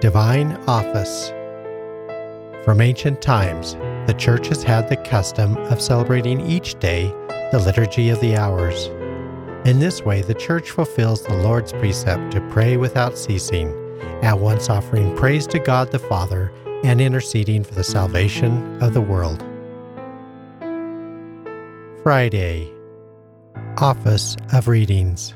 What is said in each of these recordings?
Divine Office. From ancient times, the Church has had the custom of celebrating each day the Liturgy of the Hours. In this way, the Church fulfills the Lord's precept to pray without ceasing, at once offering praise to God the Father and interceding for the salvation of the world. Friday, Office of Readings.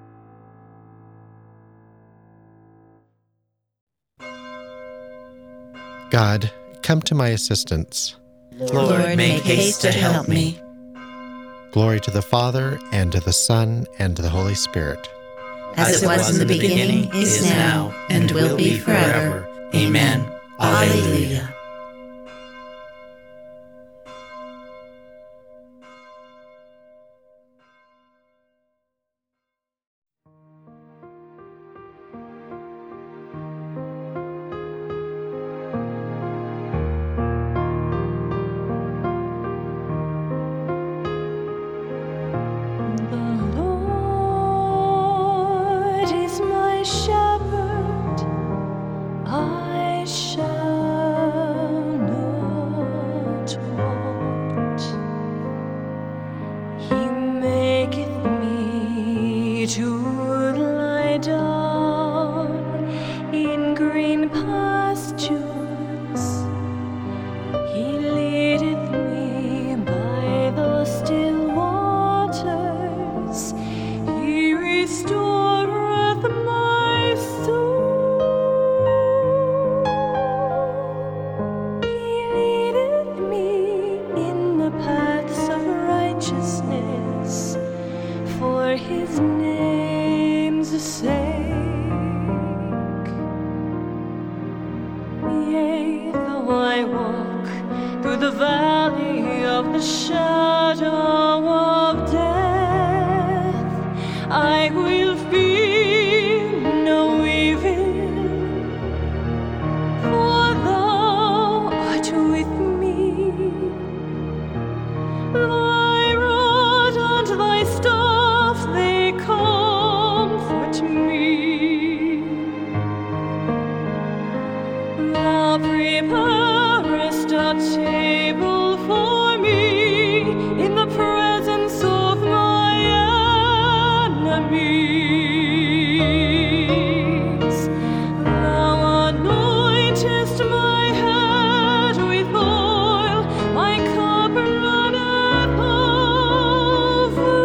God, come to my assistance. Lord, make haste to help me. Glory to the Father, and to the Son, and to the Holy Spirit. As it was in the beginning, is now, and will be forever. Amen. Alleluia. Shepherd, I shall not want. He maketh me to lie down in green pastures. He leadeth me by the still waters. He restoreth my soul. He leadeth me in the paths of righteousness for his name's sake. Yea, though I walk through the valley of the shadow of death, I will fear no evil, for thou art with me. Thy rod and thy staff, they comfort me. Thou preparest a table for me in the presence of my enemies. Thou anointest my head with oil, my cup runneth over.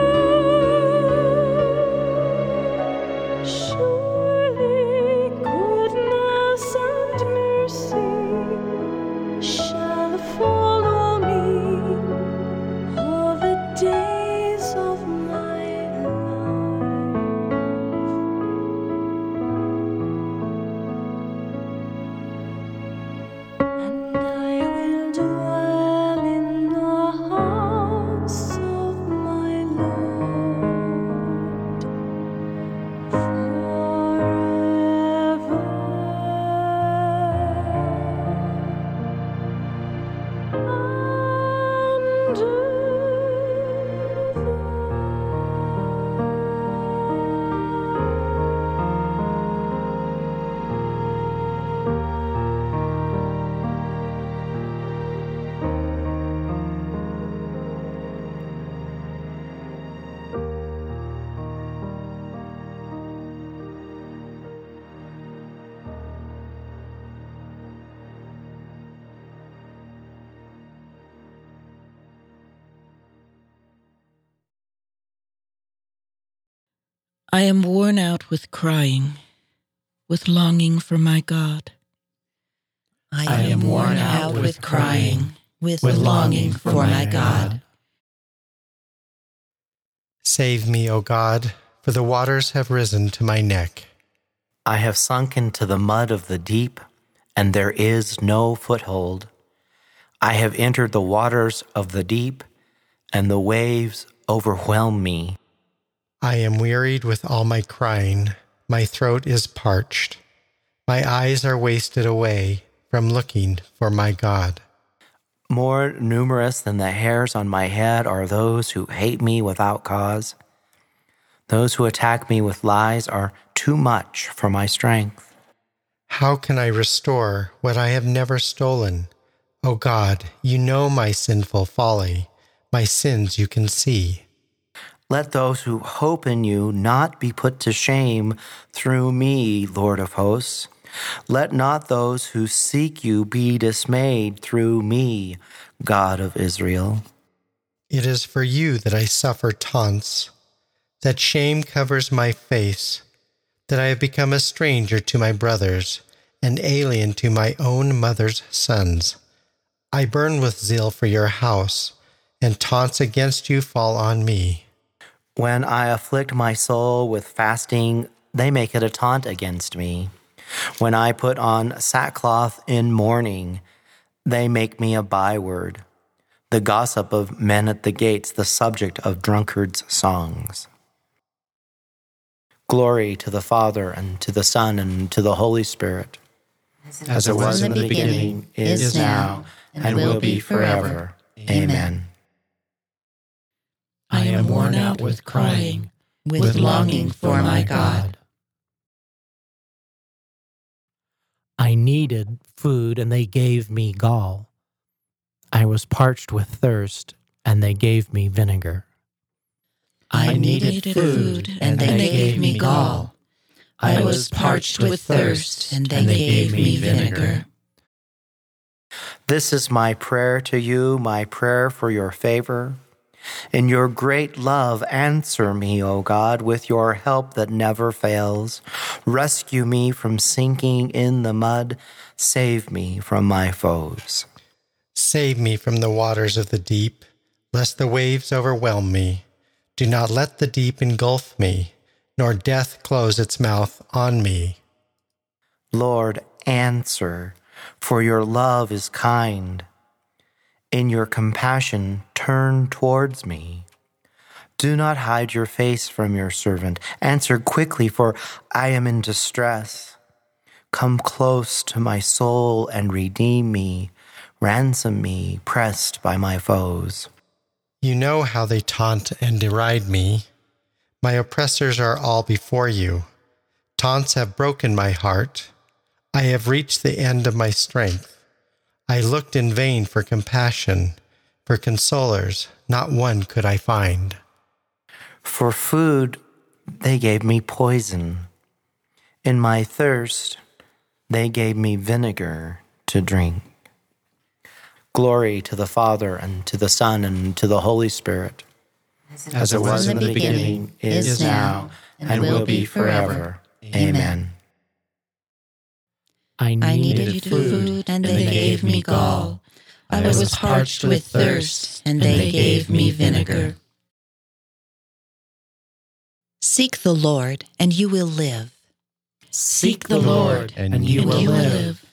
Surely goodness and mercy shall follow me all the days of my life, and I will dwell in the house of my Lord forever. And I am worn out with crying, with longing for my God. I am worn out with crying, with longing for my God. Save me, O God, for the waters have risen to my neck. I have sunk into the mud of the deep, and there is no foothold. I have entered the waters of the deep, and the waves overwhelm me. I am wearied with all my crying. My throat is parched. My eyes are wasted away from looking for my God. More numerous than the hairs on my head are those who hate me without cause. Those who attack me with lies are too much for my strength. How can I restore what I have never stolen? O God, you know my sinful folly. My sins you can see. Let those who hope in you not be put to shame through me, Lord of hosts. Let not those who seek you be dismayed through me, God of Israel. It is for you that I suffer taunts, that shame covers my face, that I have become a stranger to my brothers, and alien to my own mother's sons. I burn with zeal for your house, and taunts against you fall on me. When I afflict my soul with fasting, they make it a taunt against me. When I put on sackcloth in mourning, they make me a byword, the gossip of men at the gates, the subject of drunkards' songs. Glory to the Father, and to the Son, and to the Holy Spirit, as it was in the beginning, is now, and will be forever. Amen. I am worn out with crying, with longing for my God. I needed food, and they gave me gall. I was parched with thirst, and they gave me vinegar. I needed food, and they gave me gall. I was parched with thirst, and they gave me vinegar. This is my prayer to you, my prayer for your favor. In your great love, answer me, O God, with your help that never fails. Rescue me from sinking in the mud. Save me from my foes. Save me from the waters of the deep, lest the waves overwhelm me. Do not let the deep engulf me, nor death close its mouth on me. Lord, answer, for your love is kind. In your compassion, turn towards me. Do not hide your face from your servant. Answer quickly, for I am in distress. Come close to my soul and redeem me. Ransom me, pressed by my foes. You know how they taunt and deride me. My oppressors are all before you. Taunts have broken my heart. I have reached the end of my strength. I looked in vain for compassion, for consolers, not one could I find. For food, they gave me poison. In my thirst, they gave me vinegar to drink. Glory to the Father, and to the Son, and to the Holy Spirit, as it was in the beginning, is now, and will be forever. Amen. I needed food, and they gave me gall. I was parched with thirst, and they gave me vinegar. Seek the Lord, and you will live. Seek the Lord, and you will live.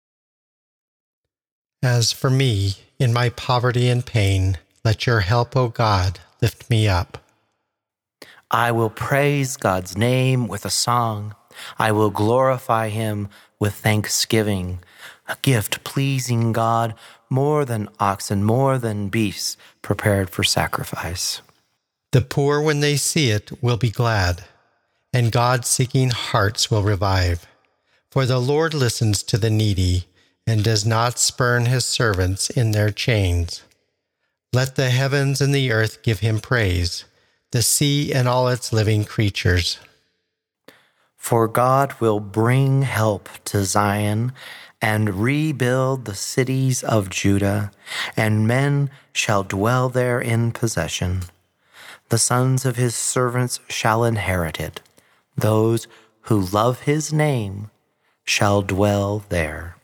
As for me, in my poverty and pain, let your help, O God, lift me up. I will praise God's name with a song. I will glorify him with thanksgiving, a gift pleasing God, more than oxen, more than beasts prepared for sacrifice. The poor, when they see it, will be glad, and God-seeking hearts will revive. For the Lord listens to the needy, and does not spurn his servants in their chains. Let the heavens and the earth give him praise, the sea and all its living creatures. For God will bring help to Zion, and rebuild the cities of Judah, and men shall dwell there in possession. The sons of his servants shall inherit it. Those who love his name shall dwell there.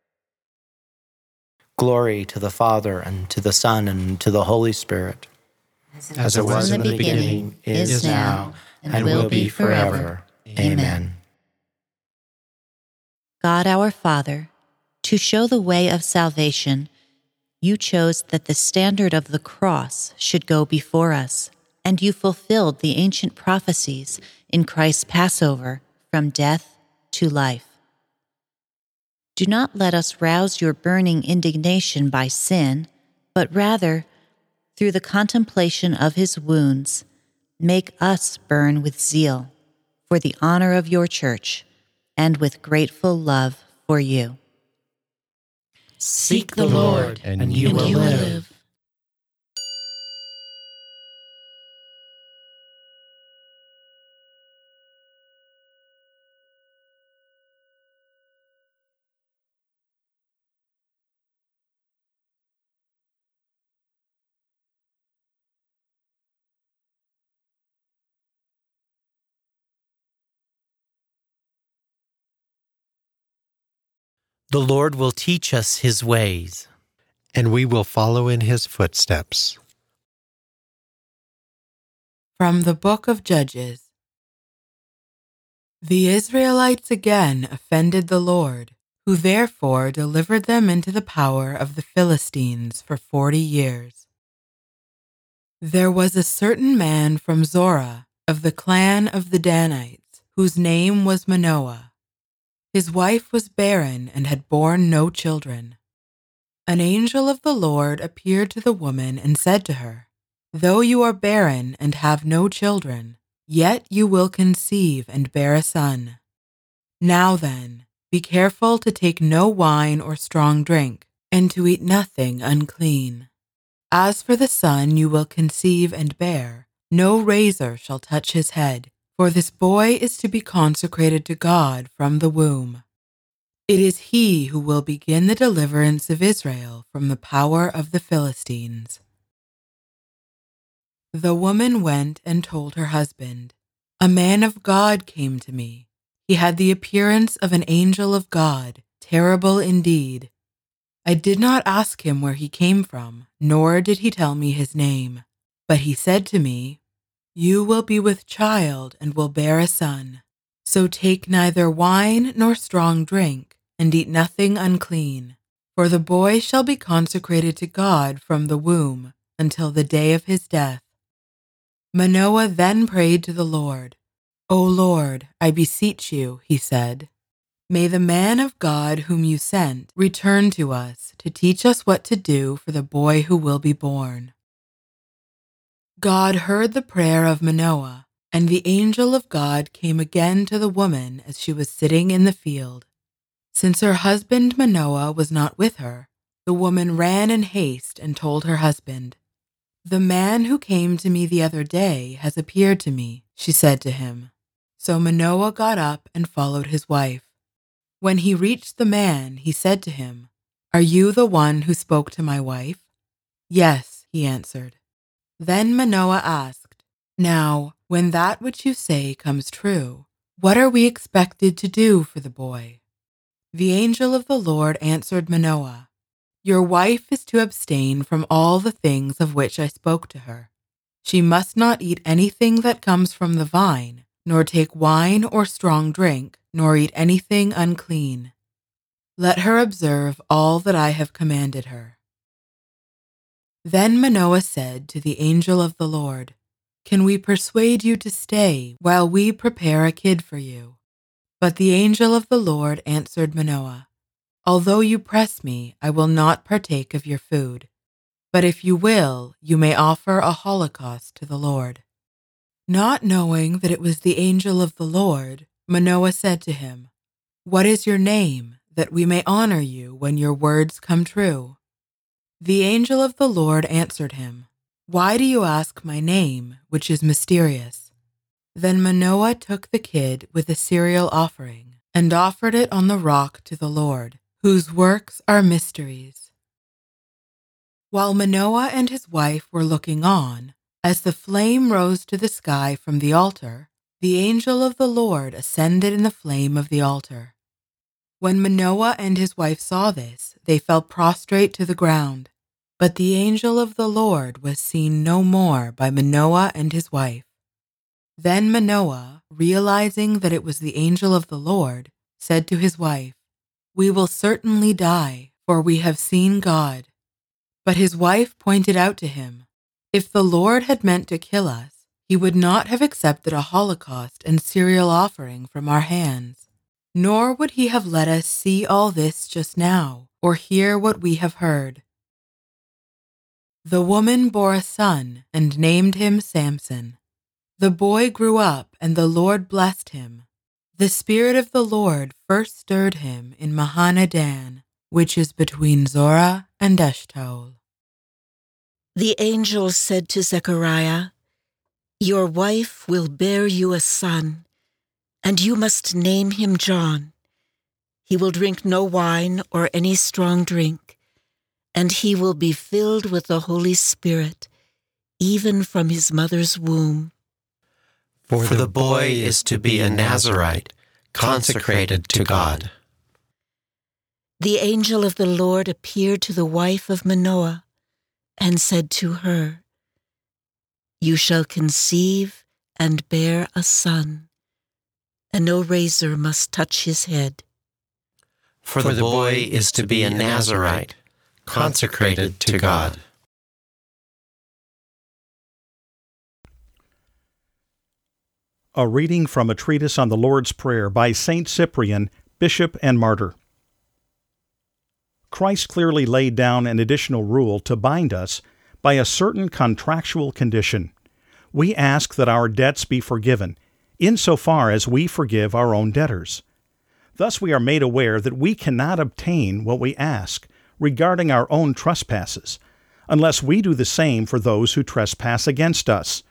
Glory to the Father, and to the Son, and to the Holy Spirit, as it was in the beginning, is now, and will be forever. Amen. God our Father, to show the way of salvation, you chose that the standard of the cross should go before us, and you fulfilled the ancient prophecies in Christ's Passover from death to life. Do not let us rouse your burning indignation by sin, but rather, through the contemplation of his wounds, make us burn with zeal for the honor of your church, and with grateful love for you. Seek the Lord, and you will live. The Lord will teach us his ways, and we will follow in his footsteps. From the Book of Judges. The Israelites again offended the Lord, who therefore delivered them into the power of the Philistines for 40 years. There was a certain man from Zorah, of the clan of the Danites, whose name was Manoah. His wife was barren and had borne no children. An angel of the Lord appeared to the woman and said to her, "Though you are barren and have no children, yet you will conceive and bear a son. Now then, be careful to take no wine or strong drink, and to eat nothing unclean. As for the son you will conceive and bear, no razor shall touch his head, for this boy is to be consecrated to God from the womb. It is he who will begin the deliverance of Israel from the power of the Philistines." The woman went and told her husband, "A man of God came to me. He had the appearance of an angel of God, terrible indeed. I did not ask him where he came from, nor did he tell me his name. But he said to me, 'You will be with child and will bear a son. So take neither wine nor strong drink, and eat nothing unclean, for the boy shall be consecrated to God from the womb until the day of his death.' Manoah then prayed to the Lord. 'O Lord, I beseech you,' he said, 'may the man of God whom you sent return to us to teach us what to do for the boy who will be born.' God heard the prayer of Manoah, and the angel of God came again to the woman as she was sitting in the field. Since her husband Manoah was not with her, the woman ran in haste and told her husband. 'The man who came to me the other day has appeared to me,' she said to him. So Manoah got up and followed his wife. When he reached the man, he said to him, 'Are you the one who spoke to my wife?' 'Yes,' he answered. Then Manoah asked, 'Now, when that which you say comes true, what are we expected to do for the boy?' The angel of the Lord answered Manoah, 'Your wife is to abstain from all the things of which I spoke to her. She must not eat anything that comes from the vine, nor take wine or strong drink, nor eat anything unclean. Let her observe all that I have commanded her.' Then Manoah said to the angel of the Lord, 'Can we persuade you to stay while we prepare a kid for you?' But the angel of the Lord answered Manoah, 'Although you press me, I will not partake of your food. But if you will, you may offer a holocaust to the Lord.' Not knowing that it was the angel of the Lord, Manoah said to him, 'What is your name, that we may honor you when your words come true?' The angel of the Lord answered him, 'Why do you ask my name, which is mysterious?' Then Manoah took the kid with a cereal offering and offered it on the rock to the Lord, whose works are mysteries. While Manoah and his wife were looking on, as the flame rose to the sky from the altar, the angel of the Lord ascended in the flame of the altar. When Manoah and his wife saw this, they fell prostrate to the ground. But the angel of the Lord was seen no more by Manoah and his wife. Then Manoah, realizing that it was the angel of the Lord, said to his wife, 'We will certainly die, for we have seen God.' But his wife pointed out to him, 'If the Lord had meant to kill us, he would not have accepted a holocaust and cereal offering from our hands, nor would he have let us see all this just now, or hear what we have heard.' The woman bore a son and named him Samson. The boy grew up, and the Lord blessed him. The Spirit of the Lord first stirred him in Mahanadan, which is between Zorah and Eshtaol. The angel said to Zechariah, "Your wife will bear you a son, and you must name him John. He will drink no wine or any strong drink, and he will be filled with the Holy Spirit, even from his mother's womb. For the boy is to be a Nazirite, consecrated to God." The angel of the Lord appeared to the wife of Manoah and said to her, "You shall conceive and bear a son, and no razor must touch his head." For the boy is to be a Nazirite, consecrated to God. A reading from a treatise on the Lord's Prayer by Saint Cyprian, Bishop and Martyr. Christ clearly laid down an additional rule to bind us by a certain contractual condition. We ask that our debts be forgiven, insofar as we forgive our own debtors. Thus we are made aware that we cannot obtain what we ask regarding our own trespasses, unless we do the same for those who trespass against us.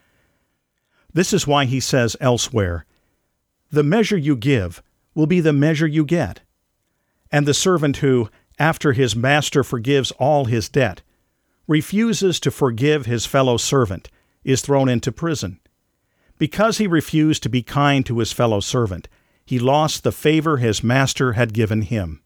This is why he says elsewhere, "The measure you give will be the measure you get." And the servant who, after his master forgives all his debt, refuses to forgive his fellow servant, is thrown into prison. Because he refused to be kind to his fellow servant, he lost the favor his master had given him.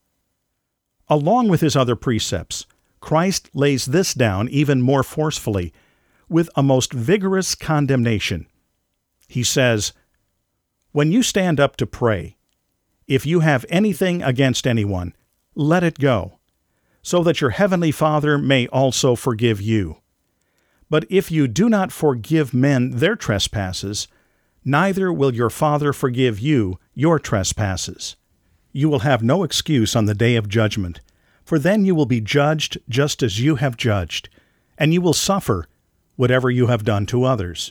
Along with his other precepts, Christ lays this down even more forcefully, with a most vigorous condemnation. He says, "When you stand up to pray, if you have anything against anyone, let it go, so that your heavenly Father may also forgive you. But if you do not forgive men their trespasses, neither will your Father forgive you your trespasses. You will have no excuse on the day of judgment, for then you will be judged just as you have judged, and you will suffer whatever you have done to others."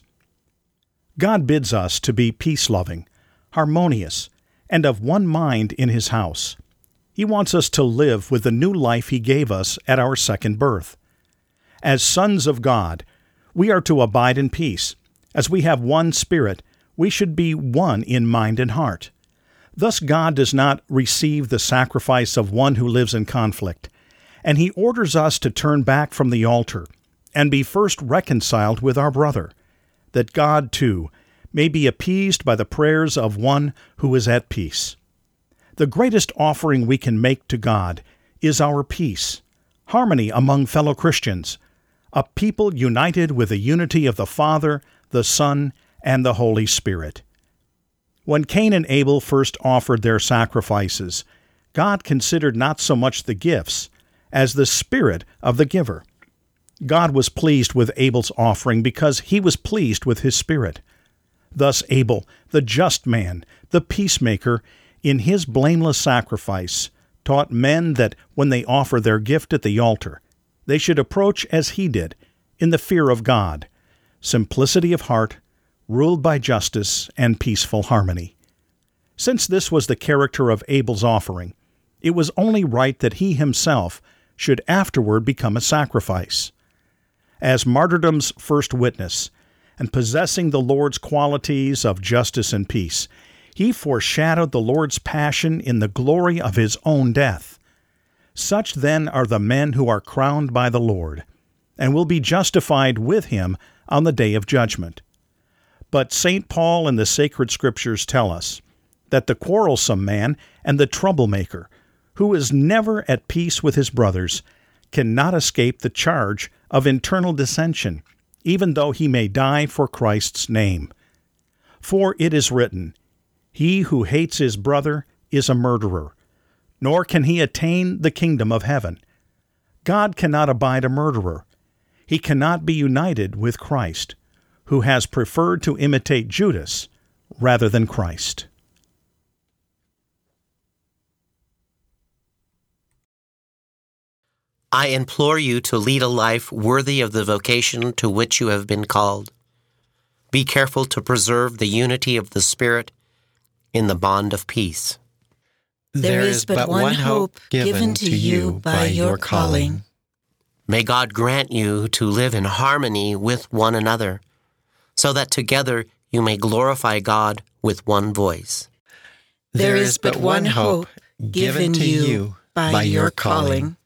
God bids us to be peace-loving, harmonious, and of one mind in His house. He wants us to live with the new life He gave us at our second birth. As sons of God, we are to abide in peace. As we have one Spirit, we should be one in mind and heart. Thus God does not receive the sacrifice of one who lives in conflict, and He orders us to turn back from the altar and be first reconciled with our brother, that God, too, may be appeased by the prayers of one who is at peace. The greatest offering we can make to God is our peace, harmony among fellow Christians, a people united with the unity of the Father, the Son, and the Holy Spirit. When Cain and Abel first offered their sacrifices, God considered not so much the gifts as the spirit of the giver. God was pleased with Abel's offering because He was pleased with his spirit. Thus Abel, the just man, the peacemaker, in his blameless sacrifice, taught men that when they offer their gift at the altar, they should approach as he did, in the fear of God, simplicity of heart, ruled by justice and peaceful harmony. Since this was the character of Abel's offering, it was only right that he himself should afterward become a sacrifice. As martyrdom's first witness, and possessing the Lord's qualities of justice and peace, he foreshadowed the Lord's passion in the glory of His own death. Such then are the men who are crowned by the Lord, and will be justified with Him on the day of judgment. But St. Paul and the sacred Scriptures tell us that the quarrelsome man and the troublemaker, who is never at peace with his brothers, cannot escape the charge of internal dissension, even though he may die for Christ's name. For it is written, "He who hates his brother is a murderer, nor can he attain the kingdom of heaven." God cannot abide a murderer. He cannot be united with Christ, who has preferred to imitate Judas rather than Christ. I implore you to lead a life worthy of the vocation to which you have been called. Be careful to preserve the unity of the Spirit in the bond of peace. There is but one hope given to you by your calling. May God grant you to live in harmony with one another, so that together you may glorify God with one voice. There is but one hope given to you by your calling.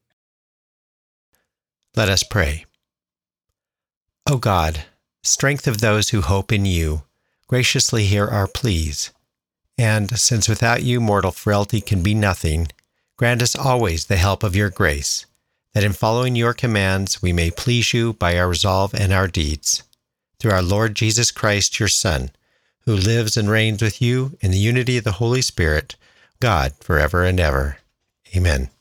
Let us pray. O God, strength of those who hope in you, graciously hear our pleas. And since without you mortal frailty can be nothing, grant us always the help of your grace, that in following your commands we may please you by our resolve and our deeds. Through our Lord Jesus Christ, your Son, who lives and reigns with you in the unity of the Holy Spirit, God, forever and ever. Amen.